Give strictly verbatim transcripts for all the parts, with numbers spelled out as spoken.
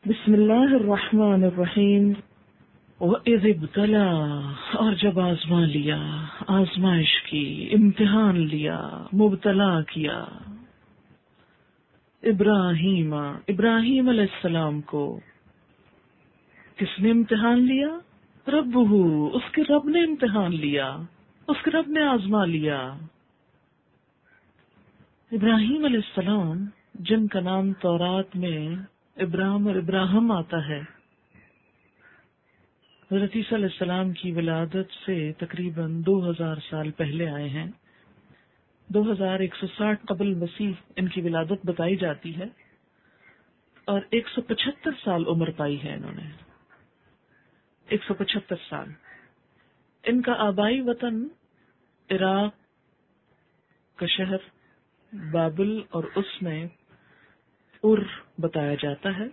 بسم اللہ الرحمن الرحیم۔ وَإِذِ ابْتَلَىٰ، اور جب آزما لیا، آزمائش کی، امتحان لیا، مبتلا کیا، ابراہیم ابراہیم علیہ السلام کو کس نے امتحان لیا؟ ربہ، اس کے رب نے امتحان لیا، اس کے رب نے آزما لیا۔ ابراہیم علیہ السلام جن کا نام تورات میں ابراہم اور ابراہم آتا ہے، حضرت عیسیٰ علیہ السلام کی ولادت سے تقریباً دو ہزار سال پہلے آئے ہیں۔ دو ہزار ایک سو ساٹھ قبل مسیح ان کی ولادت بتائی جاتی ہے، اور ایک سو پچہتر سال عمر پائی ہے انہوں نے، ایک سو پچہتر سال۔ ان کا آبائی وطن عراق کا شہر بابل اور اس میں ار بتایا جاتا ہے،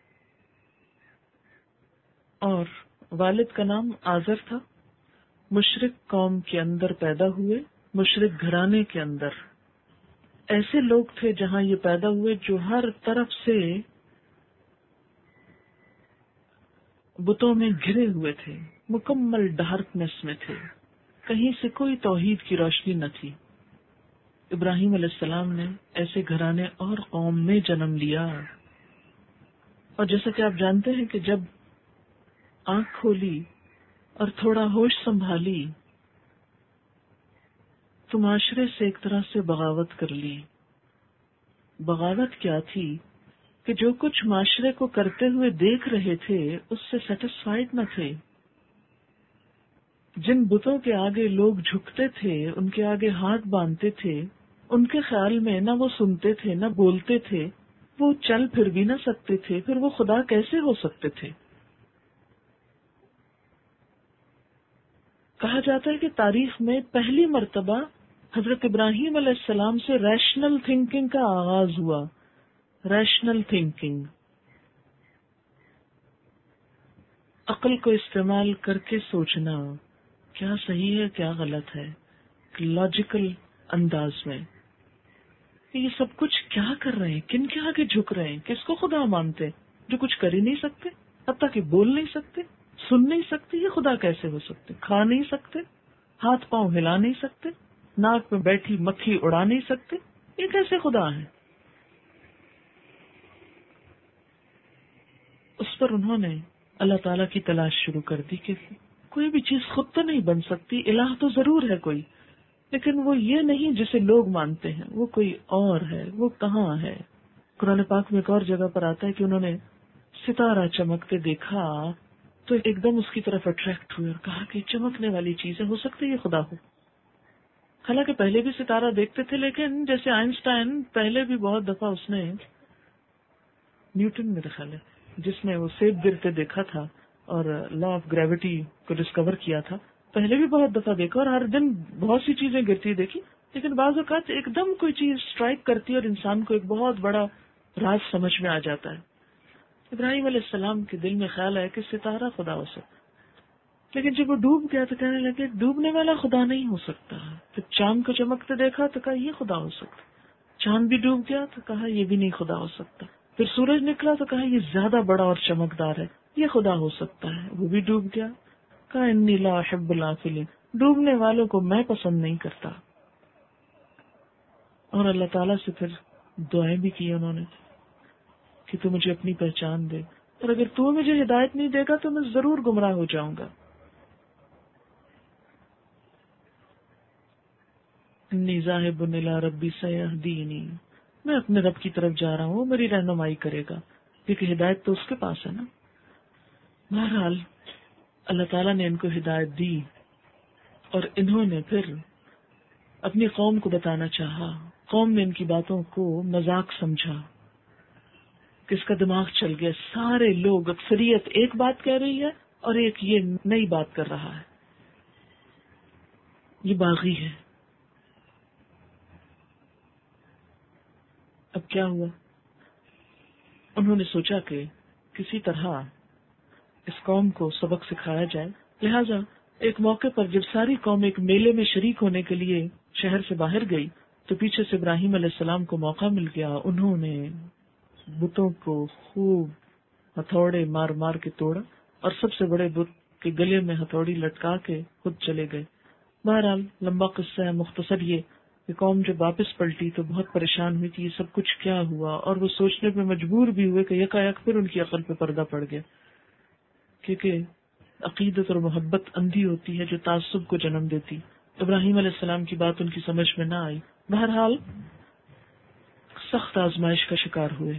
اور والد کا نام آزر تھا۔ مشرک قوم کے اندر پیدا ہوئے، مشرک گھرانے کے اندر۔ ایسے لوگ تھے جہاں یہ پیدا ہوئے جو ہر طرف سے بتوں میں گھرے ہوئے تھے، مکمل ڈارکنیس میں تھے، کہیں سے کوئی توحید کی روشنی نہ تھی۔ ابراہیم علیہ السلام نے ایسے گھرانے اور قوم میں جنم لیا، اور جیسا کہ آپ جانتے ہیں کہ جب آنکھ کھولی اور تھوڑا ہوش سنبھالی تو معاشرے سے ایک طرح سے بغاوت کر لی۔ بغاوت کیا تھی کہ جو کچھ معاشرے کو کرتے ہوئے دیکھ رہے تھے اس سے سیٹسفائیڈ نہ تھے۔ جن بتوں کے آگے لوگ جھکتے تھے، ان کے آگے ہاتھ باندھتے تھے، ان کے خیال میں نہ وہ سنتے تھے نہ بولتے تھے، وہ چل پھر بھی نہ سکتے تھے، پھر وہ خدا کیسے ہو سکتے تھے؟ کہا جاتا ہے کہ تاریخ میں پہلی مرتبہ حضرت ابراہیم علیہ السلام سے ریشنل تھنکنگ کا آغاز ہوا۔ ریشنل تھنکنگ، عقل کو استعمال کر کے سوچنا، کیا صحیح ہے کیا غلط ہے، لاجیکل انداز میں کہ یہ سب کچھ کیا کر رہے ہیں، کن کے آگے جھک رہے ہیں، کس کو خدا مانتے ہیں جو کچھ کر ہی نہیں سکتے، حتیٰ کہ بول نہیں سکتے، سن نہیں سکتے، یہ خدا کیسے ہو سکتے؟ کھا نہیں سکتے، ہاتھ پاؤں ہلا نہیں سکتے، ناک میں بیٹھی مکھی اڑا نہیں سکتے، یہ کیسے خدا ہے؟ اس پر انہوں نے اللہ تعالیٰ کی تلاش شروع کر دی کہ کوئی بھی چیز خود تو نہیں بن سکتی، الہ تو ضرور ہے کوئی، لیکن وہ یہ نہیں جسے لوگ مانتے ہیں، وہ کوئی اور ہے، وہ کہاں ہے؟ قرآن پاک میں ایک اور جگہ پر آتا ہے کہ انہوں نے ستارہ چمکتے دیکھا تو ایک دم اس کی طرف اٹریکٹ ہوئے اور کہا کہ چمکنے والی چیزیں ہو سکتی ہے خدا ہو۔ حالانکہ پہلے بھی ستارہ دیکھتے تھے، لیکن جیسے آئنسٹائن پہلے بھی بہت دفعہ اس نے نیوٹن میرے خیال ہے جس نے وہ سیب گرتے دیکھا تھا اور لا آف گریوٹی کو ڈسکور کیا تھا، پہلے بھی بہت دفعہ دیکھا اور ہر دن بہت سی چیزیں گرتی دیکھی، لیکن بعض اوقات ایک دم کوئی چیز اسٹرائک کرتی ہے اور انسان کو ایک بہت بڑا راز سمجھ میں آ جاتا ہے۔ ابراہیم علیہ السلام کے دل میں خیال ہے کہ ستارہ خدا ہو سکتا، لیکن جب وہ ڈوب گیا تو کہنے لگے ڈوبنے والا خدا نہیں ہو سکتا۔ پھر چاند کو چمکتے دیکھا تو کہا یہ خدا ہو سکتا، چاند بھی ڈوب گیا تو کہا یہ بھی نہیں خدا ہو سکتا، پھر سورج نکلا تو کہا یہ زیادہ بڑا اور چمکدار ہے، یہ خدا ہو سکتا ہے، وہ بھی ڈوب گیا، کہا انی لا احب الافلین، ڈوبنے والوں کو میں پسند نہیں کرتا۔ اور اللہ تعالیٰ سے پھر دعائیں بھی کی انہوں نے کہ تو مجھے اپنی پہچان دے، اور اگر تو مجھے ہدایت نہیں دے گا تو میں ضرور گمراہ ہو جاؤں گا۔ انی ذاہب الی ربی سیہدینی، میں اپنے رب کی طرف جا رہا ہوں، وہ میری رہنمائی کرے گا، کیونکہ ہدایت تو اس کے پاس ہے نا۔ بہرحال اللہ تعالیٰ نے ان کو ہدایت دی، اور انہوں نے پھر اپنی قوم کو بتانا چاہا، قوم نے ان کی باتوں کو مذاق سمجھا، کس کا دماغ چل گیا، سارے لوگ، اکثریت ایک بات کہہ رہی ہے اور ایک یہ نئی بات کر رہا ہے، یہ باغی ہے۔ اب کیا ہوا؟ انہوں نے سوچا کہ کسی طرح اس قوم کو سبق سکھایا جائے، لہذا ایک موقع پر جب ساری قوم ایک میلے میں شریک ہونے کے لیے شہر سے باہر گئی تو پیچھے سے ابراہیم علیہ السلام کو موقع مل گیا، انہوں نے بتوں کو خوب ہتھوڑے مار مار کے توڑا اور سب سے بڑے بت کے گلے میں ہتھوڑی لٹکا کے خود چلے گئے۔ بہرحال لمبا قصہ ہے، مختصر یہ کہ قوم جب واپس پلٹی تو بہت پریشان ہوئی کہ یہ سب کچھ کیا ہوا، اور وہ سوچنے پہ مجبور بھی ہوئے کہ یکا یک پھر ان کی عقل پہ پردہ پڑ گیا، کیونکہ عقیدت اور محبت اندھی ہوتی ہے جو تعصب کو جنم دیتی۔ ابراہیم علیہ السلام کی بات ان کی سمجھ میں نہ آئی، بہرحال سخت آزمائش کا شکار ہوئے۔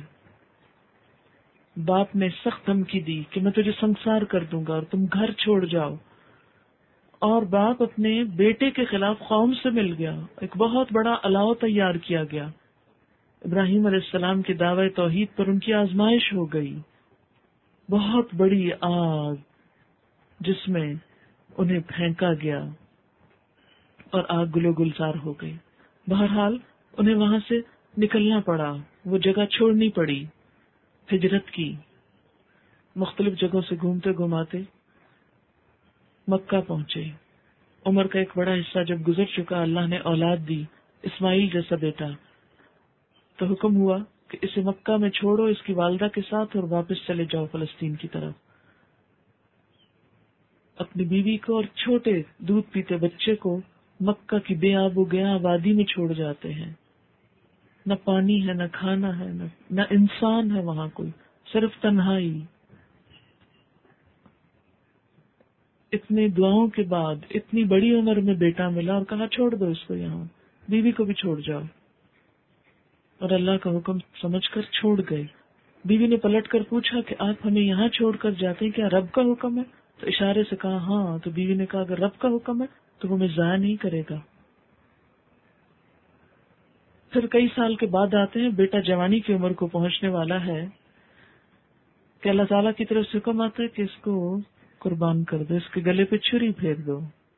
باپ نے سخت دھمکی دی کہ میں تجھے سنسار کر دوں گا اور تم گھر چھوڑ جاؤ، اور باپ اپنے بیٹے کے خلاف قوم سے مل گیا، ایک بہت بڑا الاؤ تیار کیا گیا۔ ابراہیم علیہ السلام کے دعوی توحید پر ان کی آزمائش ہو گئی، بہت بڑی آگ جس میں انہیں پھینکا گیا اور آگ گلو گلزار ہو گئی۔ بہرحال انہیں وہاں سے نکلنا پڑا، وہ جگہ چھوڑنی پڑی، ہجرت کی، مختلف جگہوں سے گھومتے گھماتے مکہ پہنچے۔ عمر کا ایک بڑا حصہ جب گزر چکا، اللہ نے اولاد دی، اسماعیل جیسا بیٹا، تو حکم ہوا کہ اسے مکہ میں چھوڑو اس کی والدہ کے ساتھ اور واپس چلے جاؤ فلسطین کی طرف۔ اپنی بیوی کو اور چھوٹے دودھ پیتے بچے کو مکہ کی بے آب و گیا وادی میں چھوڑ جاتے ہیں، نہ پانی ہے، نہ کھانا ہے، نہ, نہ انسان ہے وہاں کوئی، صرف تنہائی۔ اتنی دعاؤں کے بعد اتنی بڑی عمر میں بیٹا ملا اور کہا چھوڑ دو اس کو، یہاں بیوی کو بھی چھوڑ جاؤ، اور اللہ کا حکم سمجھ کر چھوڑ گئے۔ بیوی نے پلٹ کر پوچھا کہ آپ ہمیں یہاں چھوڑ کر جاتے ہیں، کیا رب کا حکم ہے؟ تو اشارے سے کہا ہاں۔ تو بیوی نے کہا اگر رب کا حکم ہے تو وہ ہمیں ضائع نہیں کرے گا۔ پھر کئی سال کے بعد آتے ہیں، بیٹا جوانی کی عمر کو پہنچنے والا ہے کہ اللہ تعالیٰ کی طرف سے حکم آتا ہے کہ اس کو قربان کر دو، اس کے گلے پہ چھری پھیر دو۔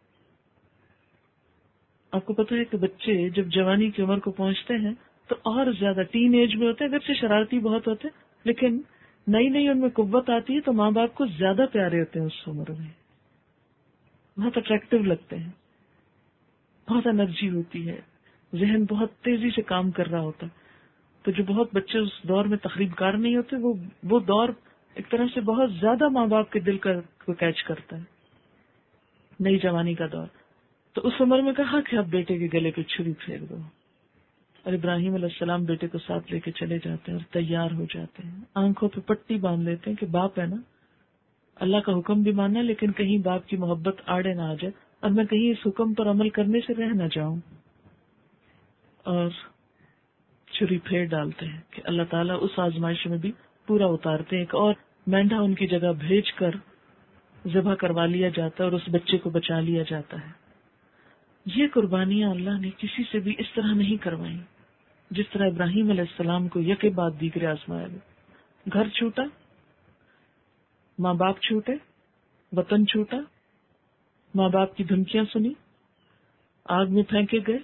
آپ کو پتہ ہے کہ بچے جب جوانی کی عمر کو پہنچتے ہیں تو اور زیادہ ٹین ایج میں ہوتے ہیں، اگرچہ شرارتی بہت ہوتے ہیں، لیکن نئی نئی ان میں قوت آتی ہے تو ماں باپ کو زیادہ پیارے ہوتے ہیں، اس عمر میں بہت اٹریکٹیو لگتے ہیں، بہت انرجی ہوتی ہے، ذہن بہت تیزی سے کام کر رہا ہوتا ہے۔ تو جو بہت بچے اس دور میں تخریب کار نہیں ہوتے، وہ وہ دور ایک طرح سے بہت زیادہ ماں باپ کے دل کو کیچ کرتا ہے، نئی جوانی کا دور۔ تو اس عمر میں کہا کہ اب بیٹے کے گلے پہ چھری پھیر دو، اور ابراہیم علیہ السلام بیٹے کو ساتھ لے کے چلے جاتے ہیں اور تیار ہو جاتے ہیں، آنکھوں پہ پٹی باندھ لیتے ہیں کہ باپ ہے نا، اللہ کا حکم بھی ماننا، لیکن کہیں باپ کی محبت آڑے نہ آ جائے اور میں کہیں اس حکم پر عمل کرنے سے رہ نہ جاؤں، اور چھری پھیر ڈالتے ہیں کہ اللہ تعالیٰ اس آزمائش میں بھی پورا اتارتے ہیں۔ ایک اور مینڈا ان کی جگہ بھیج کر ذبح کروا لیا جاتا ہے اور اس بچے کو بچا لیا جاتا ہے۔ یہ قربانیاں اللہ نے کسی سے بھی اس طرح نہیں کروائی جس طرح ابراہیم علیہ السلام کو یکے بعد دیگرے آزمایا گیا۔ گھر چھوٹا، ماں باپ چھوٹے، وطن چھوٹا، ماں باپ کی دھمکیاں سنی، آگ میں پھینکے گئے،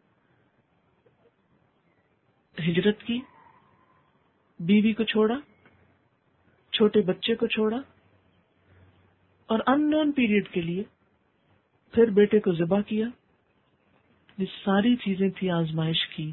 ہجرت کی، بیوی کو چھوڑا، چھوٹے بچے کو چھوڑا، اور ان نون پیریڈ کے لیے پھر بیٹے کو ذبح کیا۔ یہ ساری چیزیں تھی آزمائش کی۔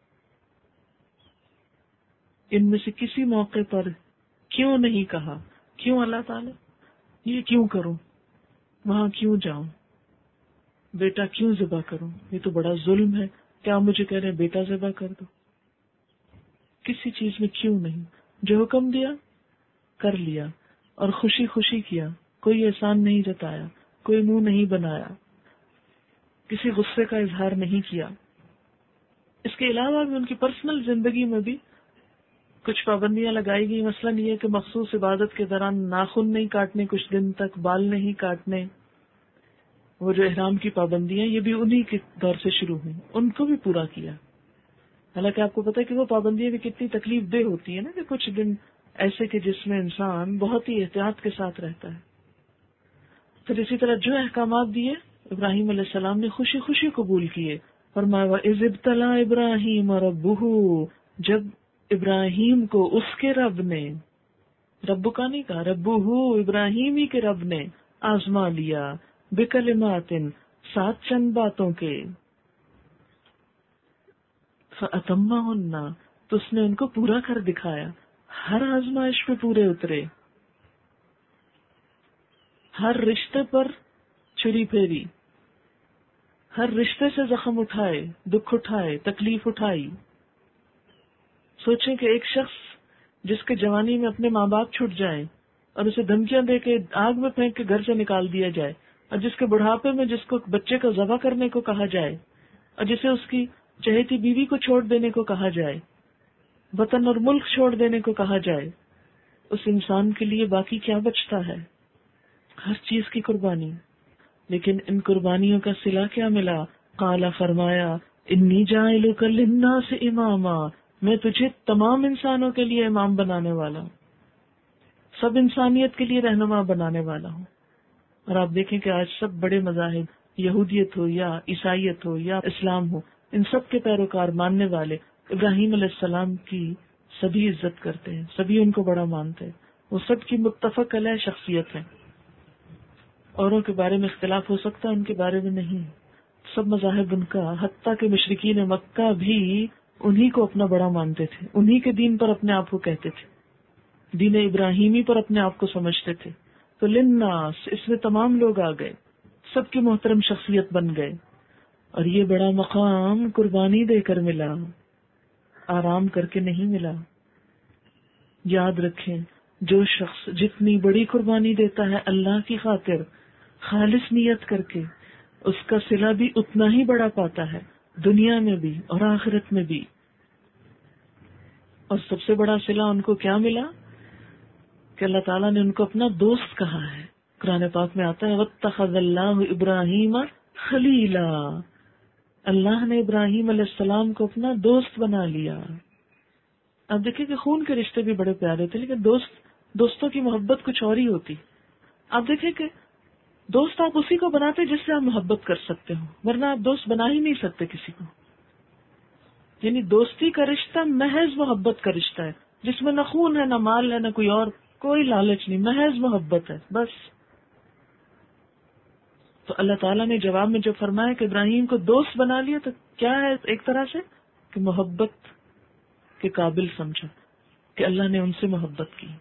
ان میں سے کسی موقع پر کیوں نہیں کہا کیوں اللہ تعالیٰ یہ کیوں کروں، وہاں کیوں جاؤں، بیٹا کیوں ذبح کروں، یہ تو بڑا ظلم ہے، کیا مجھے کہہ رہے بیٹا ذبح کر دو؟ کسی چیز میں کیوں نہیں، جو حکم دیا کر لیا اور خوشی خوشی کیا، کوئی احسان نہیں جتایا، کوئی منہ نہیں بنایا، کسی غصے کا اظہار نہیں کیا۔ اس کے علاوہ بھی ان کی پرسنل زندگی میں بھی کچھ پابندیاں لگائی گئی، مثلاً یہ کہ مخصوص عبادت کے دوران ناخن نہیں کاٹنے، کچھ دن تک بال نہیں کاٹنے۔ وہ جو احرام کی پابندیاں یہ بھی انہی کے دور سے شروع ہوئی، ان کو بھی پورا کیا۔ حالانکہ آپ کو پتہ ہے کہ وہ پابندیاں بھی کتنی تکلیف دہ ہوتی ہیں نا، کہ کچھ دن ایسے کہ جس میں انسان بہت ہی احتیاط کے ساتھ رہتا ہے۔ پھر اسی طرح جو احکامات دیے ابراہیم علیہ السلام نے خوشی خوشی قبول کیے۔ فرمایا وَإِذِ ابْتَلَىٰ إِبْرَاهِيمَ رَبُّهُ، جب ابراہیم کو اس کے رب نے، رب کا نہیں کہا، ربہ ابراہیم ہی کے رب نے آزما لیا، بکلمات سات چند باتوں کے، فَأَتَمَّهُنَّ تو اس نے ان کو پورا کر دکھایا۔ ہر آزمائش پہ پورے اترے، ہر رشتے پر چھری پھیری، ہر رشتے سے زخم اٹھائے، دکھ اٹھائے، تکلیف اٹھائی۔ سوچیں کہ ایک شخص جس کے جوانی میں اپنے ماں باپ چھٹ جائیں اور اسے دھمکیاں دے کے آگ میں پھینک کے گھر سے نکال دیا جائے، اور جس کے بڑھاپے میں جس کو بچے کو ذبح کرنے کو کہا جائے، اور جسے اس کی چہیتی بیوی کو چھوڑ دینے کو کہا جائے، وطن اور ملک چھوڑ دینے کو کہا جائے، اس انسان کے لیے باقی کیا بچتا ہے؟ ہر چیز کی قربانی۔ لیکن ان قربانیوں کا صلہ کیا ملا؟ قال، فرمایا، انی جاعلک للناس اماما، میں تجھے تمام انسانوں کے لیے امام بنانے والا ہوں، سب انسانیت کے لیے رہنما بنانے والا ہوں۔ اور آپ دیکھیں کہ آج سب بڑے مذاہب، یہودیت ہو یا عیسائیت ہو یا اسلام ہو، ان سب کے پیروکار ماننے والے ابراہیم علیہ السلام کی سبھی عزت کرتے ہیں، سبھی ان کو بڑا مانتے ہیں، وہ سب کی متفق علیہ شخصیت ہے۔ اوروں کے بارے میں اختلاف ہو سکتا ہے، ان کے بارے میں نہیں۔ سب مذاہب ان کا، حتیٰ کہ مشرکین مکہ بھی انہی کو اپنا بڑا مانتے تھے، انہی کے دین پر اپنے آپ کو کہتے تھے، دین ابراہیمی پر اپنے آپ کو سمجھتے تھے۔ تو للناس، اس میں تمام لوگ آ گئے، سب کی محترم شخصیت بن گئے، اور یہ بڑا مقام قربانی دے کر ملا، آرام کر کے نہیں ملا۔ یاد رکھیں، جو شخص جتنی بڑی قربانی دیتا ہے اللہ کی خاطر، خالص نیت کر کے، اس کا صلہ بھی اتنا ہی بڑا پاتا ہے، دنیا میں بھی اور آخرت میں بھی۔ اور سب سے بڑا صلہ ان کو کیا ملا کہ اللہ تعالیٰ نے ان کو اپنا دوست کہا ہے۔ قرآن پاک میں آتا ہے وَاتَّخَذَ اللَّهُ إِبْرَاهِيمَ خَلِيلًا، اللہ نے ابراہیم علیہ السلام کو اپنا دوست بنا لیا۔ اب دیکھیں کہ خون کے رشتے بھی بڑے پیارے تھے، لیکن دوست دوستوں کی محبت کچھ اور ہی ہوتی۔ آپ دیکھیں کہ دوست آپ اسی کو بناتے جس سے آپ محبت کر سکتے ہو، ورنہ آپ دوست بنا ہی نہیں سکتے کسی کو۔ یعنی دوستی کا رشتہ محض محبت کا رشتہ ہے، جس میں نہ خون ہے، نہ مال ہے، نہ کوئی اور کوئی لالچ نہیں، محض محبت ہے بس۔ تو اللہ تعالیٰ نے جواب میں جو فرمایا کہ ابراہیم کو دوست بنا لیا، تو کیا ہے؟ ایک طرح سے کہ محبت کے قابل سمجھا، کہ اللہ نے ان سے محبت کی۔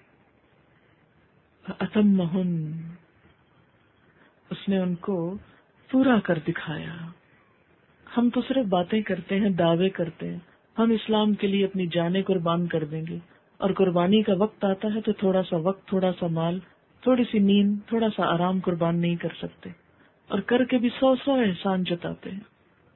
فَأَتَمَّهُنَّ، اس نے ان کو پورا کر دکھایا۔ ہم تو صرف باتیں کرتے ہیں، دعوے کرتے ہیں، ہم اسلام کے لیے اپنی جانیں قربان کر دیں گے، اور قربانی کا وقت آتا ہے تو تھوڑا سا وقت، تھوڑا سا مال، تھوڑی سی نیند، تھوڑا سا آرام قربان نہیں کر سکتے، اور کر کے بھی سو سو احسان جتاتے ہیں۔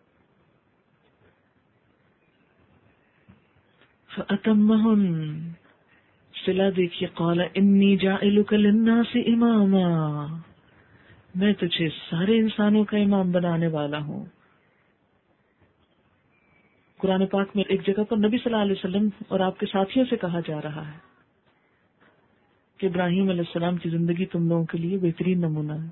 فَأَتَمَّهُنَّ، صلہ دیکھیے، قَالَ إِنِّي جَاعِلُكَ لِلنَّاسِ إِمَامًا، میں تجھے سارے انسانوں کا امام بنانے والا ہوں۔ قرآن پاک میں ایک جگہ پر نبی صلی اللہ علیہ وسلم اور آپ کے ساتھیوں سے کہا جا رہا ہے کہ ابراہیم علیہ السلام کی زندگی تم لوگوں کے لیے بہترین نمونہ ہے۔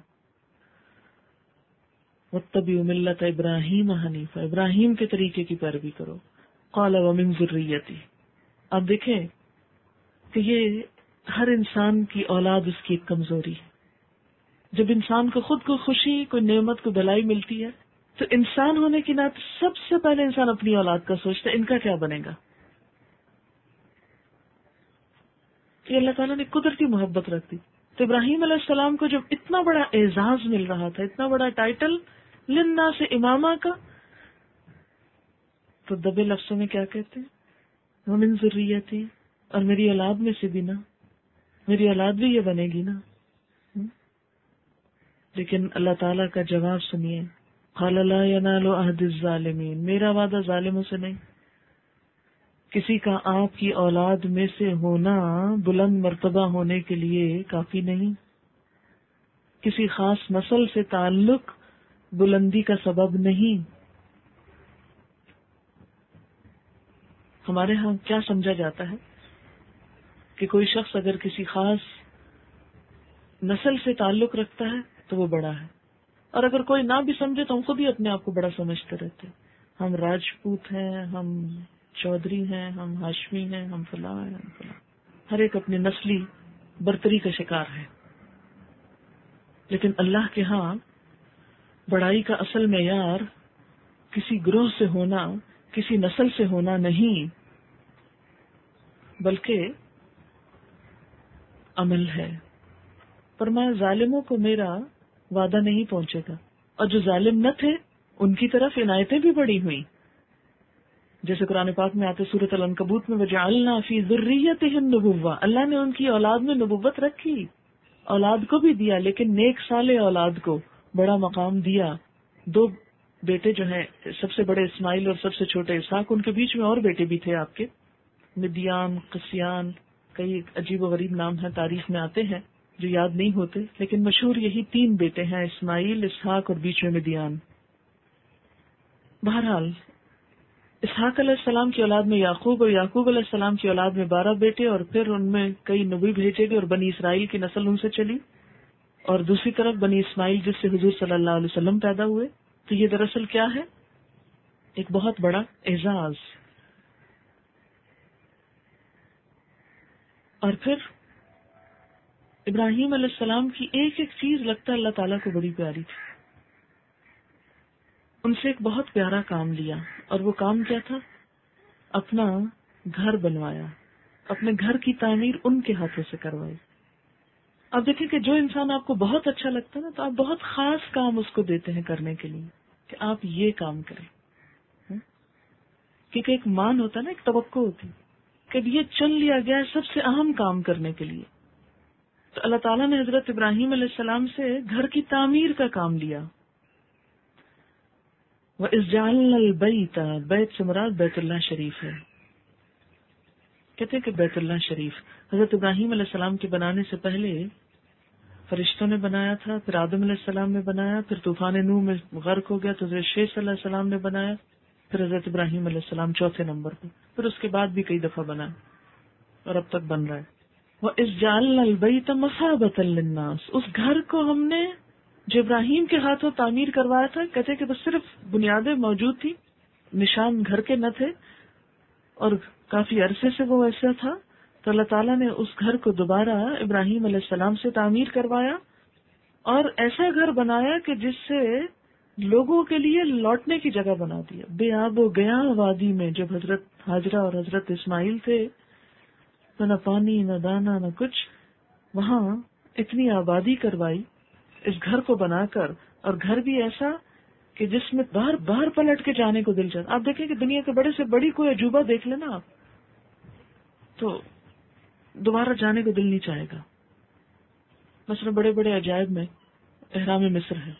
وَاتَّبِعُوا مِلَّةَ إِبْرَاهِيمَ حَنِيفًا، ابراہیم کے طریقے کی پیروی کرو۔ قَالَ وَمِن ذُرِّيَّتِي، آپ دیکھیں کہ یہ ہر انسان کی اولاد اس کی ایک کمزوری ہے۔ جب انسان کو خود کو خوشی، کوئی نعمت، کوئی بھلائی ملتی ہے، تو انسان ہونے کی ناطے سب سے پہلے انسان اپنی اولاد کا سوچتا ہے ان کا کیا بنے گا۔ کہ اللہ تعالیٰ نے قدرتی محبت رکھ دی۔ تو ابراہیم علیہ السلام کو جب اتنا بڑا اعزاز مل رہا تھا، اتنا بڑا ٹائٹل للناس امامہ کا، تو دبے لفظوں میں کیا کہتے ہیں؟ ومن ذریتی، اور میری اولاد میں سے بھی نا، میری اولاد بھی یہ بنے گی نا۔ لیکن اللہ تعالیٰ کا جواب سنیے، قال لا ینال عہد الظالمین، میرا وعدہ ظالموں سے نہیں۔ کسی کا آپ کی اولاد میں سے ہونا بلند مرتبہ ہونے کے لیے کافی نہیں، کسی خاص نسل سے تعلق بلندی کا سبب نہیں۔ ہمارے ہاں کیا سمجھا جاتا ہے کہ کوئی شخص اگر کسی خاص نسل سے تعلق رکھتا ہے تو وہ بڑا ہے، اور اگر کوئی نہ بھی سمجھے تو ہم خود ہی اپنے آپ کو بڑا سمجھتے رہتے ہیں۔ ہم راجپوت ہیں، ہم چودھری ہیں، ہم ہاشمی ہیں، ہم فلاں ہیں، ہم فلاں، ہر ایک اپنی نسلی برتری کا شکار ہے۔ لیکن اللہ کے ہاں بڑائی کا اصل معیار کسی گروہ سے ہونا، کسی نسل سے ہونا نہیں، بلکہ عمل ہے. فرمایا ظالموں کو میرا وعدہ نہیں پہنچے گا، اور جو ظالم نہ تھے ان کی طرف عنایتیں بھی بڑی ہوئی. جیسے قرآن پاک میں آتے سورۃ العنکبوت میں وجعلنا فی ذریتہم نبوہ، اللہ نے ان کی اولاد میں نبوت رکھی، اولاد کو بھی دیا، لیکن نیک صالح اولاد کو بڑا مقام دیا. دو بیٹے جو ہیں، سب سے بڑے اسماعیل اور سب سے چھوٹے اسحاق، ان کے بیچ میں اور بیٹے بھی تھے آپ کے، مدیان، قسیان، کئی عجیب و غریب نام ہیں، تاریخ میں آتے ہیں جو یاد نہیں ہوتے، لیکن مشہور یہی تین بیٹے ہیں، اسماعیل، اسحاق اور بیچ میں مدیان. بہرحال اسحاق علیہ السلام کی اولاد میں یعقوب، اور یعقوب علیہ السلام کی اولاد میں بارہ بیٹے، اور پھر ان میں کئی نبی بھیجے گئے اور بنی اسرائیل کی نسل ان سے چلی. اور دوسری طرف بنی اسماعیل جس سے حضور صلی اللہ علیہ وسلم پیدا ہوئے. تو یہ دراصل کیا ہے؟ ایک بہت بڑا اعزاز. اور پھر ابراہیم علیہ السلام کی ایک ایک چیز لگتا ہے اللہ تعالیٰ کو بڑی پیاری تھی. ان سے ایک بہت پیارا کام لیا، اور وہ کام کیا تھا؟ اپنا گھر بنوایا، اپنے گھر کی تعمیر ان کے ہاتھوں سے کروائی. اب دیکھیں کہ جو انسان آپ کو بہت اچھا لگتا ہے نا، تو آپ بہت خاص کام اس کو دیتے ہیں کرنے کے لیے کہ آپ یہ کام کریں. کیونکہ ایک مان ہوتا ہے نا، ایک توقع ہوتی کہ یہ چن لیا گیا ہے سب سے اہم کام کرنے کے لیے. تو اللہ تعالیٰ نے حضرت ابراہیم علیہ السلام سے گھر کی تعمیر کا کام لیا. وَإِذْ جَعَلْنَا الْبَيْتَ، بیت سے مراد بیت اللہ شریف ہے. کہتے ہیں کہ بیت اللہ شریف حضرت ابراہیم علیہ السلام کے بنانے سے پہلے فرشتوں نے بنایا تھا، پھر آدم علیہ السلام نے بنایا، پھر طوفان نوح میں غرق ہو گیا تو حضرت شیخ علیہ السلام نے بنایا، پھر حضرت ابراہیم علیہ السلام چوتھے نمبر پہ، پھر اس کے بعد بھی کئی دفعہ بنا اور اب تک بن رہا ہے. وَإِذْ جَعَلْنَا الْبَيْتَ مَثَابَةً لِلنَّاسِ، اس گھر کو ہم نے جو ابراہیم کے ہاتھوں تعمیر کروایا تھا، کہتے کہ بس صرف بنیادیں موجود تھی، نشان گھر کے نہ تھے، اور کافی عرصے سے وہ ایسا تھا. تو اللہ تعالیٰ نے اس گھر کو دوبارہ ابراہیم علیہ السلام سے تعمیر کروایا اور ایسا گھر بنایا کہ جس سے لوگوں کے لیے لوٹنے کی جگہ بنا دیا. بے آب و گیا وادی میں جب حضرت ہاجرہ اور حضرت اسماعیل تھے، تو نہ پانی نہ دانا نہ کچھ، وہاں اتنی آبادی کروائی اس گھر کو بنا کر، اور گھر بھی ایسا کہ جس میں باہر باہر پلٹ کے جانے کو دل چاہتا. آپ دیکھیں کہ دنیا کے بڑے سے بڑی کوئی عجوبہ دیکھ لینا آپ، تو دوبارہ جانے کو دل نہیں چاہے گا. مثلا بڑے بڑے عجائب میں احرام مصر ہے،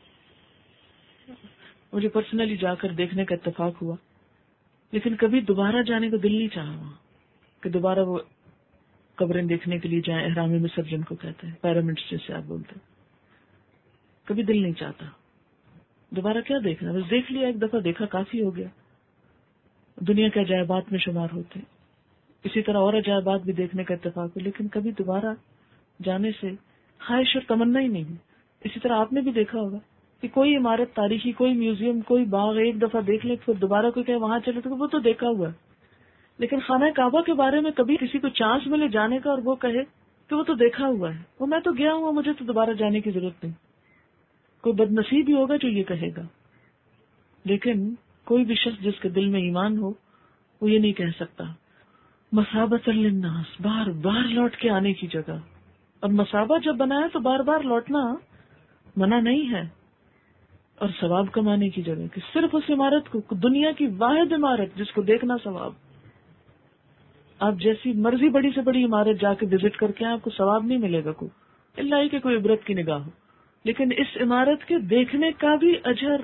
مجھے پرسنلی جا کر دیکھنے کا اتفاق ہوا، لیکن کبھی دوبارہ جانے کو دل نہیں چاہا وہاں کہ دوبارہ وہ قبریں دیکھنے کے لیے جائیں. احرام مصر جن کو کہتے ہیں، پیرامڈس جیسے آپ بولتے ہیں، کبھی دل نہیں چاہتا دوبارہ. کیا دیکھنا، بس دیکھ لیا ایک دفعہ، دیکھا کافی ہو گیا. دنیا کے عجائبات میں شمار ہوتے ہیں، اسی طرح اور عجائبات بھی دیکھنے کا اتفاق ہو، لیکن کبھی دوبارہ جانے سے خواہش اور تمنا ہی نہیں. اسی طرح آپ نے بھی دیکھا ہوگا کہ کوئی عمارت تاریخی، کوئی میوزیم، کوئی باغ ایک دفعہ دیکھ لے، پھر دوبارہ کوئی کہے وہاں چلے، تو وہ تو دیکھا ہوا ہے. لیکن خانہ کعبہ کے بارے میں کبھی کسی کو چانس ملے جانے کا اور وہ کہے کہ وہ تو دیکھا ہوا ہے، وہ میں تو گیا ہوں، مجھے تو دوبارہ جانے کی ضرورت نہیں. کوئی بد نصیب ہی ہوگا جو یہ کہے گا. لیکن کوئی بھی شخص جس کے دل میں ایمان ہو وہ یہ نہیں کہہ سکتا. مثابۃ للناس، بار بار لوٹ کے آنے کی جگہ. اور مثابہ جب بنایا تو بار بار لوٹنا منع نہیں ہے، اور ثواب کمانے کی جگہ کہ صرف اس عمارت کو، دنیا کی واحد عمارت جس کو دیکھنا ثواب. آپ جیسی مرضی بڑی سے بڑی عمارت جا کے وزٹ کر کے آپ کو ثواب نہیں ملے گا کوئی، اللہ ہی کہ کوئی عبرت کی نگاہ ہو. لیکن اس عمارت کے دیکھنے کا بھی اجر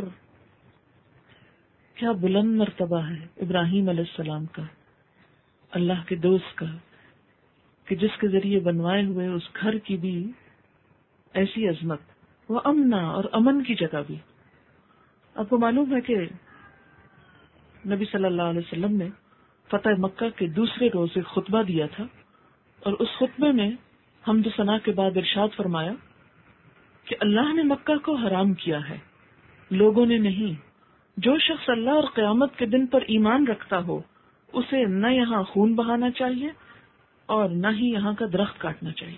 کیا بلند مرتبہ ہے ابراہیم علیہ السلام کا، اللہ کے دوست کا، کہ جس کے ذریعے بنوائے ہوئے اس گھر کی بھی ایسی عظمت، وہ امنا اور امن کی جگہ بھی. آپ کو معلوم ہے کہ نبی صلی اللہ علیہ وسلم نے فتح مکہ کے دوسرے روز ایک خطبہ دیا تھا، اور اس خطبے میں حمد و ثنا کے بعد ارشاد فرمایا کہ اللہ نے مکہ کو حرام کیا ہے، لوگوں نے نہیں. جو شخص اللہ اور قیامت کے دن پر ایمان رکھتا ہو اسے نہ یہاں خون بہانا چاہیے اور نہ ہی یہاں کا درخت کاٹنا چاہیے.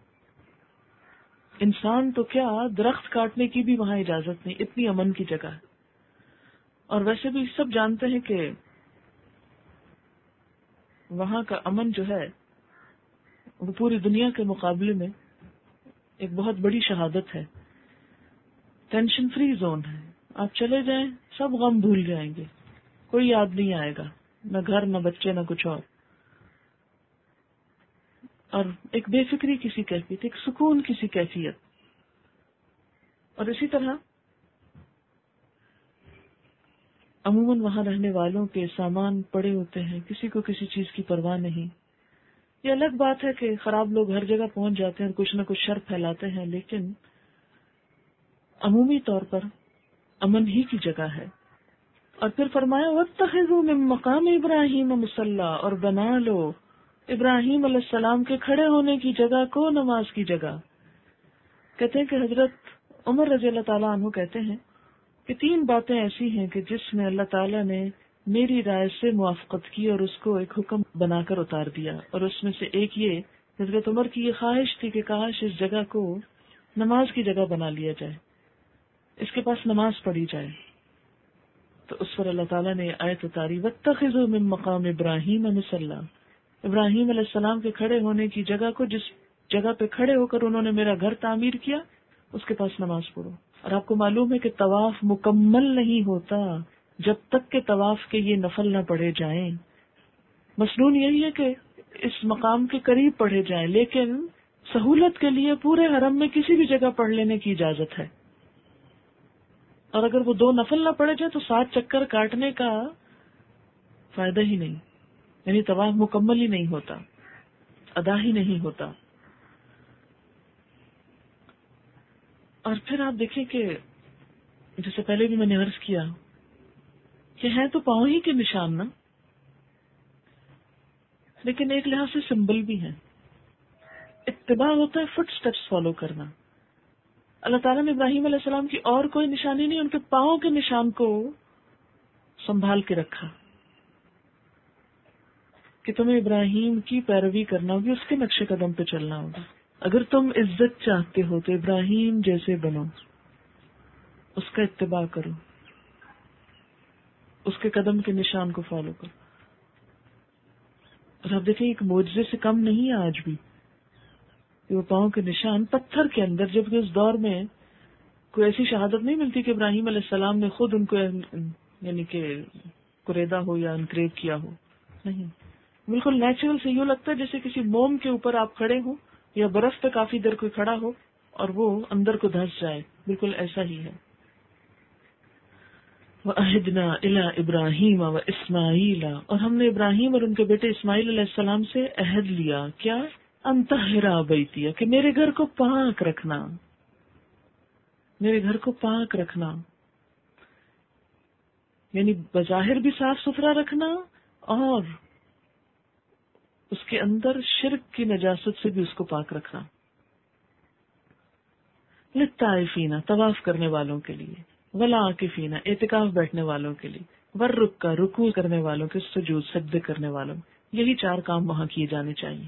انسان تو کیا، درخت کاٹنے کی بھی وہاں اجازت نہیں، اتنی امن کی جگہ ہے. اور ویسے بھی سب جانتے ہیں کہ وہاں کا امن جو ہے وہ پوری دنیا کے مقابلے میں ایک بہت بڑی شہادت ہے. ٹینشن فری زون ہے. آپ چلے جائیں سب غم بھول جائیں گے, کوئی یاد نہیں آئے گا, نہ گھر نہ بچے نہ کچھ اور. اور ایک بے فکری کسی کیفیت, ایک سکون کسی کیفیت. اور اسی طرح عموماً وہاں رہنے والوں کے سامان پڑے ہوتے ہیں, کسی کو کسی چیز کی پرواہ نہیں. یہ الگ بات ہے کہ خراب لوگ ہر جگہ پہنچ جاتے ہیں اور کچھ نہ کچھ شر پھیلاتے ہیں, لیکن عمومی طور پر امن ہی کی جگہ ہے. اور پھر فرمایا وَاتَّخِذُوا مِن مَّقَامِ إِبْرَاهِيمَ مُصَلًّى, اور بنا لو ابراہیم علیہ السلام کے کھڑے ہونے کی جگہ کو نماز کی جگہ. کہتے ہیں کہ حضرت عمر رضی اللہ تعالیٰ عنہ کہتے ہیں کہ تین باتیں ایسی ہیں کہ جس میں اللہ تعالیٰ نے میری رائے سے موافقت کی اور اس کو ایک حکم بنا کر اتار دیا. اور اس میں سے ایک یہ, حضرت عمر کی یہ خواہش تھی کہ کاش اس جگہ کو نماز کی جگہ بنا لیا جائے, اس کے پاس نماز پڑھی جائے. تو اس پر اللہ تعالیٰ نے آیت اتاری وَاتَّخِذُوا مِن مَّقَامِ إِبْرَاهِيمَ مُصَلًّى, ابراہیم علیہ السلام کے کھڑے ہونے کی جگہ کو, جس جگہ پہ کھڑے ہو کر انہوں نے میرا گھر تعمیر کیا, اس کے پاس نماز پڑھو. اور آپ کو معلوم ہے کہ طواف مکمل نہیں ہوتا جب تک کہ طواف کے یہ نفل نہ پڑھے جائیں. مسنون یہی ہے کہ اس مقام کے قریب پڑھے جائیں, لیکن سہولت کے لیے پورے حرم میں کسی بھی جگہ پڑھ لینے کی اجازت ہے. اور اگر وہ دو نفل نہ پڑھے جائیں تو سات چکر کاٹنے کا فائدہ ہی نہیں, یعنی طواف مکمل ہی نہیں ہوتا, ادا ہی نہیں ہوتا. اور پھر آپ دیکھیں کہ جیسے پہلے بھی میں نے عرض کیا کہ ہیں تو پاؤں ہی کے نشان نا, لیکن ایک لحاظ سے سمبل بھی ہیں. اتباع ہوتا ہے فٹ سٹیپس فالو کرنا. اللہ تعالیٰ نے ابراہیم علیہ السلام کی اور کوئی نشانی نہیں, ان کے پاؤں کے نشان کو سنبھال کے رکھا کہ تمہیں ابراہیم کی پیروی کرنا ہوگی, اس کے نقش قدم پہ چلنا ہوگا. اگر تم عزت چاہتے ہو تو ابراہیم جیسے بنو, اس کا اتباع کرو, اس کے قدم کے نشان کو فالو کرو. اور آپ دیکھیں ایک معجزے سے کم نہیں ہے آج بھی کہ وہ پاؤں کے نشان پتھر کے اندر, جبکہ اس دور میں کوئی ایسی شہادت نہیں ملتی کہ ابراہیم علیہ السلام نے خود ان کو یعنی کہ قریدا ہو یا انکریو کیا ہو. نہیں, بالکل نیچرل سے یوں لگتا ہے جیسے کسی موم کے اوپر آپ کھڑے ہوں یا برف پہ کافی دیر کوئی کھڑا ہو اور وہ اندر کو دھس جائے, بالکل ایسا ہی ہے. وَأَهِدْنَا إِلَىٰ إِبْرَاهِيمَ وَإِسْمَاعِيلَ, اور ہم نے ابراہیم اور ان کے بیٹے اسماعیل علیہ السلام سے عہد لیا, کیا أَن طَهِّرَ بَيْتِيَ, کہ میرے گھر کو پاک رکھنا, میرے گھر کو پاک رکھنا, یعنی بظاہر بھی صاف ستھرا رکھنا اور اس کے اندر شرک کی نجاست سے بھی اس کو پاک رکھنا. للطائفین, طواف کرنے والوں کے لیے, والعاکفین, اعتکاف بیٹھنے والوں کے لیے, والرکع, رکوع کرنے والوں کے, سجود, سجدے کرنے والوں, یہی چار کام وہاں کیے جانے چاہیے.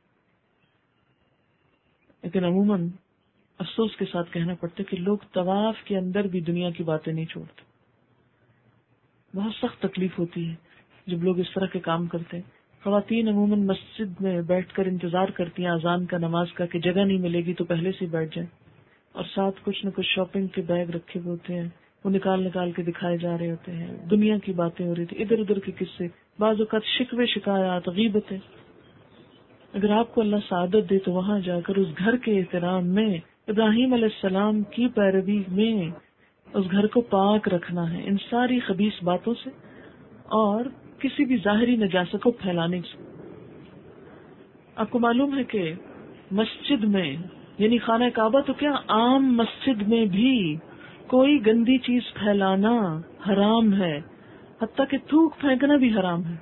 لیکن عموماً افسوس کے ساتھ کہنا پڑتا ہے کہ لوگ طواف کے اندر بھی دنیا کی باتیں نہیں چھوڑتے. بہت سخت تکلیف ہوتی ہے جب لوگ اس طرح کے کام کرتے ہیں. خواتین عموماً مسجد میں بیٹھ کر انتظار کرتی ہیں اذان کا, نماز کا, کہ جگہ نہیں ملے گی تو پہلے سے بیٹھ جائیں, اور ساتھ کچھ نہ کچھ شاپنگ کے بیگ رکھے ہوئے ہوتے ہیں, وہ نکال نکال کے دکھائے جا رہے ہوتے ہیں, دنیا کی باتیں ہو رہی تھی, ادھر ادھر کے قصے, بعض اوقات شکوے شکایات, غیبتیں. اگر آپ کو اللہ سعادت دے تو وہاں جا کر اس گھر کے احترام میں, ابراہیم علیہ السلام کی پیروی میں اس گھر کو پاک رکھنا ہے ان ساری خبیث باتوں سے اور کسی بھی ظاہری نجاست کو پھیلانے سے. آپ کو معلوم ہے کہ مسجد میں, یعنی خانہ کعبہ تو کیا عام مسجد میں بھی کوئی گندی چیز پھیلانا حرام ہے, حتیٰ کہ تھوک پھینکنا بھی حرام ہے.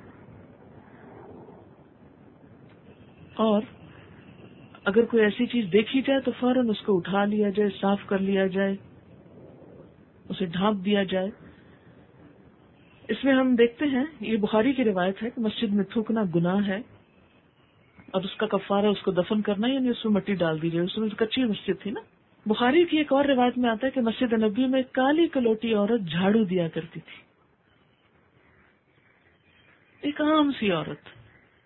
اور اگر کوئی ایسی چیز دیکھی جائے تو فوراً اس کو اٹھا لیا جائے, صاف کر لیا جائے, اسے ڈھانپ دیا جائے. اس میں ہم دیکھتے ہیں, یہ بخاری کی روایت ہے کہ مسجد میں تھوکنا گناہ ہے اور اس کا کفارہ اس کو دفن کرنا, یعنی اس میں مٹی ڈال دی جائے. اس میں کچی مسجد تھی نا. بخاری کی ایک اور روایت میں آتا ہے کہ مسجد نبی میں کالی کلوٹی عورت جھاڑو دیا کرتی تھی, ایک عام سی عورت,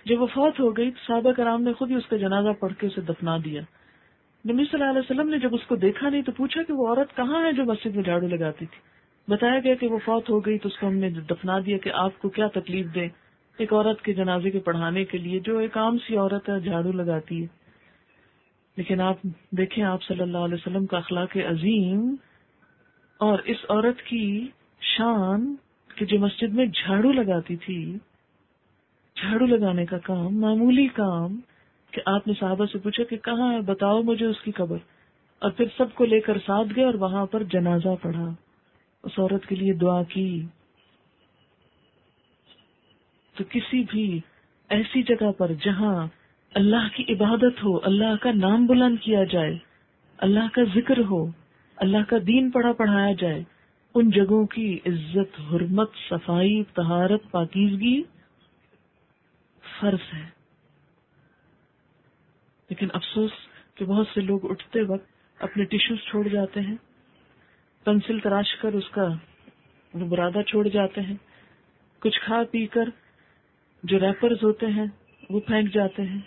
جب وہ فوت ہو گئی تو صحابہ کرام نے خود ہی اس کا جنازہ پڑھ کے اسے دفنا دیا. نبی صلی اللہ علیہ وسلم نے جب اس کو دیکھا نہیں تو پوچھا کہ وہ عورت کہاں ہے جو مسجد میں جھاڑو لگاتی تھی. بتایا گیا کہ وہ فوت ہو گئی تو اس کو ہم نے دفنا دیا کہ آپ کو کیا تکلیف دے ایک عورت کے جنازے کے پڑھانے کے لیے جو ایک عام سی عورت ہے جھاڑو لگاتی ہے. لیکن آپ دیکھیں آپ صلی اللہ علیہ وسلم کا اخلاق عظیم اور اس عورت کی شان کہ جو مسجد میں جھاڑو لگاتی تھی. جھاڑو لگانے کا کام معمولی کام کہ آپ نے صحابہ سے پوچھا کہ کہاں ہے بتاؤ مجھے اس کی قبر, اور پھر سب کو لے کر ساتھ گئے اور وہاں پر جنازہ پڑھا, اس عورت کے لیے دعا کی. تو کسی بھی ایسی جگہ پر جہاں اللہ کی عبادت ہو, اللہ کا نام بلند کیا جائے, اللہ کا ذکر ہو, اللہ کا دین پڑھا پڑھایا جائے, ان جگہوں کی عزت, حرمت, صفائی, طہارت, پاکیزگی فرض ہے. لیکن افسوس کہ بہت سے لوگ اٹھتے وقت اپنے ٹیشوز چھوڑ جاتے ہیں, پنسل تراش کر اس کا وہ برادہ چھوڑ جاتے ہیں, کچھ کھا پی کر جو ریپرز ہوتے ہیں وہ پھینک جاتے ہیں.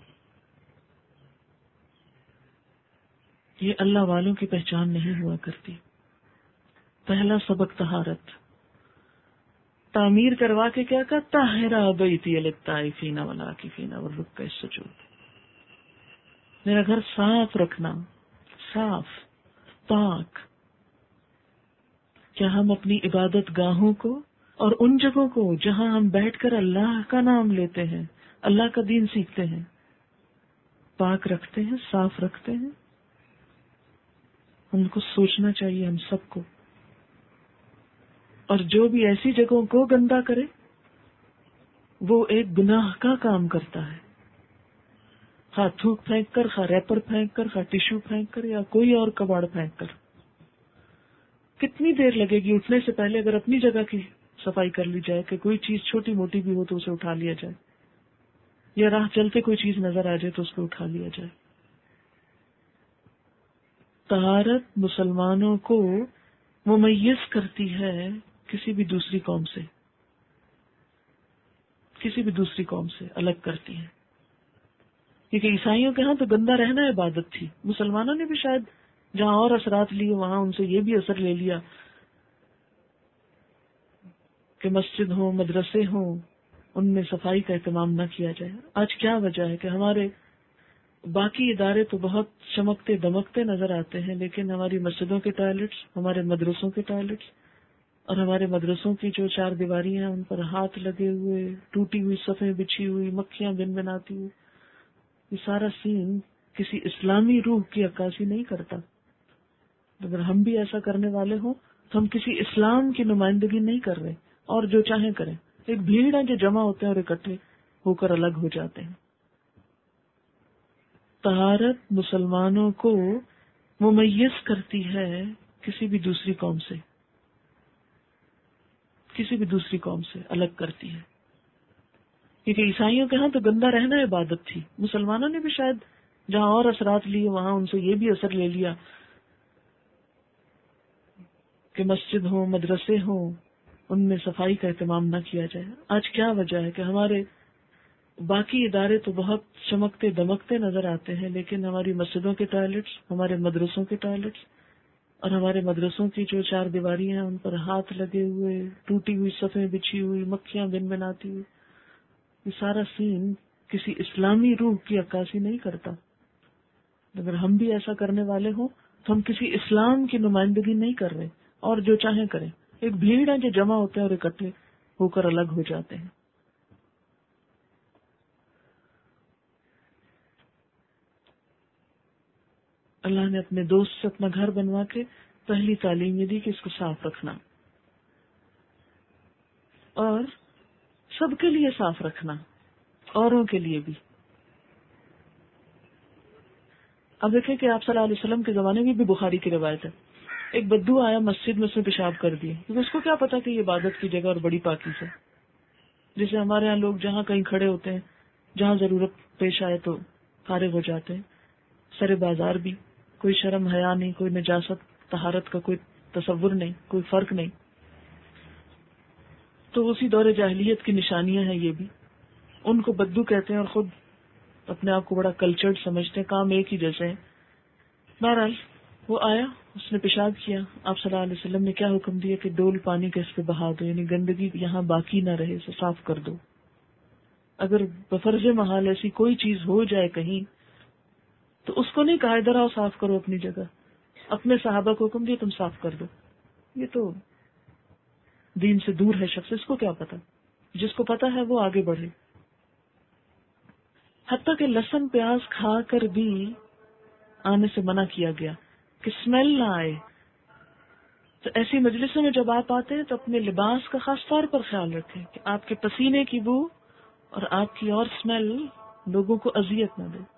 یہ اللہ والوں کی پہچان نہیں ہوا کرتی. پہلا سبق طہارت. تعمیر کروا کے کیا کہا, طاہرہ بیتی للطائفین والعاکفین والرکع السجود. میرا گھر صاف رکھنا, صاف پاک. کیا ہم اپنی عبادت گاہوں کو اور ان جگہوں کو جہاں ہم بیٹھ کر اللہ کا نام لیتے ہیں, اللہ کا دین سیکھتے ہیں, پاک رکھتے ہیں, صاف رکھتے ہیں؟ ہم کو سوچنا چاہیے ہم سب کو. اور جو بھی ایسی جگہوں کو گندا کرے وہ ایک گناہ کا کام کرتا ہے. خواہ تھوک پھینک کر, خواہ ریپر پھینک کر, خواہ ٹیشو پھینک کر, یا کوئی اور کباڑ پھینک کر. کتنی دیر لگے گی اٹھنے سے پہلے اگر اپنی جگہ کی صفائی کر لی جائے کہ کوئی چیز چھوٹی موٹی بھی ہو تو اسے اٹھا لیا جائے, یا راہ چلتے کوئی چیز نظر آ جائے تو اس کو اٹھا لیا جائے. طہارت مسلمانوں کو ممیز کرتی ہے کسی بھی دوسری قوم سے, کسی بھی دوسری قوم سے الگ کرتی ہے. کیونکہ عیسائیوں کے ہاں تو گندا رہنا عبادت تھی, مسلمانوں نے بھی شاید جہاں اور اثرات لیے وہاں ان سے یہ بھی اثر لے لیا کہ مسجد ہوں, مدرسے ہوں, ان میں صفائی کا اہتمام نہ کیا جائے. آج کیا وجہ ہے کہ ہمارے باقی ادارے تو بہت چمکتے دمکتے نظر آتے ہیں, لیکن ہماری مسجدوں کے ٹوائلٹس, ہمارے مدرسوں کے ٹوائلٹس اور ہمارے مدرسوں کی جو چار دیواریاں ہیں ان پر ہاتھ لگے ہوئے, ٹوٹی ہوئی صفیں بچھی ہوئی, مکھیاں بن بناتی ہوئی, یہ سارا سین کسی اسلامی روح کی عکاسی نہیں کرتا. اگر ہم بھی ایسا کرنے والے ہوں تو ہم کسی اسلام کی نمائندگی نہیں کر رہے, اور جو چاہیں کریں. ایک بھیڑ ہے جو جمع ہوتے ہیں اور اکٹھے ہو کر الگ ہو جاتے ہیں. طہارت مسلمانوں کو ممیز کرتی ہے کسی بھی دوسری قوم سے, کسی بھی دوسری قوم سے الگ کرتی ہے. کیونکہ عیسائیوں کے ہاں تو گندا رہنا عبادت تھی, مسلمانوں نے بھی شاید جہاں اور اثرات لیے وہاں ان سے یہ بھی اثر لے لیا کہ مسجد ہوں, مدرسے ہوں, ان میں صفائی کا اہتمام نہ کیا جائے. آج کیا وجہ ہے کہ ہمارے باقی ادارے تو بہت چمکتے دمکتے نظر آتے ہیں, لیکن ہماری مسجدوں کے ٹوائلٹس, ہمارے مدرسوں کے ٹوائلٹس اور ہمارے مدرسوں کی جو چار دیواریاں ہیں ان پر ہاتھ لگے ہوئے, ٹوٹی ہوئی صفیں بچھی ہوئی, مکھیاں بن بناتی ہوئی, یہ سارا سین کسی اسلامی روح کی عکاسی نہیں کرتا. اگر ہم بھی ایسا کرنے والے ہوں تو ہم کسی اسلام کی نمائندگی نہیں کر رہے, اور جو چاہیں کریں. ایک بھیڑ ہے جو جمع ہوتے ہیں اور اکٹھے ہو کر الگ ہو جاتے ہیں. اللہ نے اپنے دوست سے اپنا گھر بنوا کے پہلی تعلیم یہ دی کہ اس کو صاف رکھنا, اور سب کے لیے صاف رکھنا, اوروں کے لیے بھی. اب دیکھیں کہ آپ صلی اللہ علیہ وسلم کے زمانے میں بھی بخاری کی روایت ہے, ایک بدو آیا مسجد میں, اس نے پیشاب کر دیا, کیونکہ اس کو کیا پتا کہ یہ عبادت کی جگہ اور بڑی پاکیزہ ہے. جیسے ہمارے ہاں لوگ جہاں کہیں کھڑے ہوتے ہیں, جہاں ضرورت پیش آئے تو فارغ ہو جاتے ہیں. سر بازار بھی کوئی شرم حیا نہیں, کوئی نجاست طہارت کا کوئی تصور نہیں, کوئی فرق نہیں. تو اسی دور جاہلیت کی نشانیاں ہیں یہ بھی. ان کو بدو کہتے ہیں اور خود اپنے آپ کو بڑا کلچرڈ سمجھتے ہیں، کام ایک ہی جیسے ہیں. بہرحال وہ آیا، اس نے پیشاب کیا. آپ صلی اللہ علیہ وسلم نے کیا حکم دیا کہ ڈول پانی کا اس پہ بہا دو، یعنی گندگی یہاں باقی نہ رہے، اسے صاف کر دو. اگر بفرض محال ایسی کوئی چیز ہو جائے کہیں تو اس کو نہیں کہا ادھر آؤ صاف کرو اپنی جگہ، اپنے صحابہ کو حکم دیا تم صاف کر دو. یہ تو دین سے دور ہے شخص، اس کو کیا پتا. جس کو پتا ہے وہ آگے بڑھے. حتیٰ کہ لہسن پیاز کھا کر بھی آنے سے منع کیا گیا کہ اسمیل نہ آئے. تو ایسی مجلسوں میں جب آپ آتے ہیں تو اپنے لباس کا خاص طور پر خیال رکھیں کہ آپ کے پسینے کی بو اور آپ کی اور اسمیل لوگوں کو اذیت نہ دے.